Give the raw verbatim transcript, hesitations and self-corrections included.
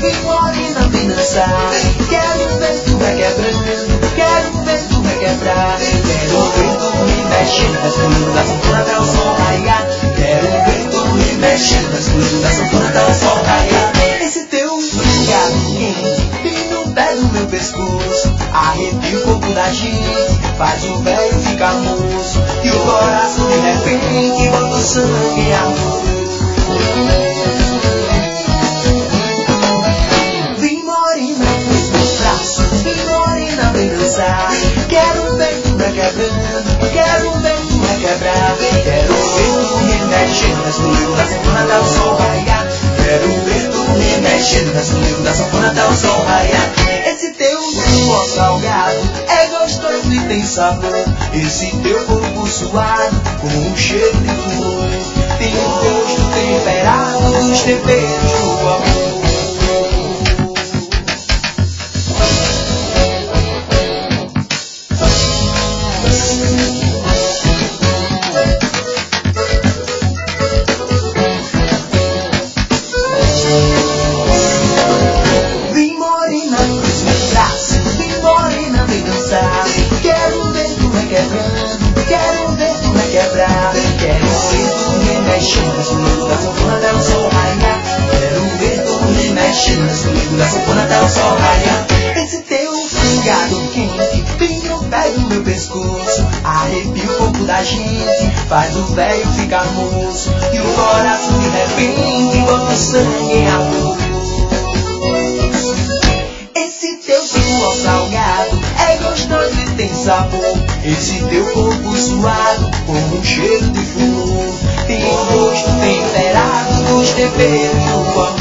Vem morena, vem dançar. Quero ver tu requebrando, quero ver tu requebrar. Quero ver tu me mexendo, excluindo da cintura até o sol raiar. Quero ver tu me mexendo, excluindo da cintura até o sol raiar. Esse teu gado quente vem no pé do meu pescoço, arrepia o corpo da gente, faz o velho ficar moço e o coração de repente bota o sangue em amor. Vem morena nos meus braços, vem morena vem dançar. Quero ver tu requebrando, quero ver tu requebrar. Quero ver tu me mexendo, excluindo da cintura até o sol raiar. Quero ver tu me mexendo, excluindo da cintura até o sol raiar. Esse teu suor salgado é gostoso e tem sabor. Esse teu corpo suado com um cheiro de flor tem o gosto temperado dos temperos do amor. Quero ver tu requebrando, quero ver tu requebrar. Quero ver tu me mexendo, excluindo da sanfona até o sol raiar. Quero ver tu me mexendo, excluindo da sanfona até o sol raiar. Esse teu gado quente vem no pé do meu pescoço, arrepia o corpo da gente, faz o velho ficar moço e o coração de repente bota o sangue em amor. Esse teu suor salgado é gostoso e tem sabor. Esse teu corpo suado com um cheiro de flor tem o gosto temperado dos temperos do amor.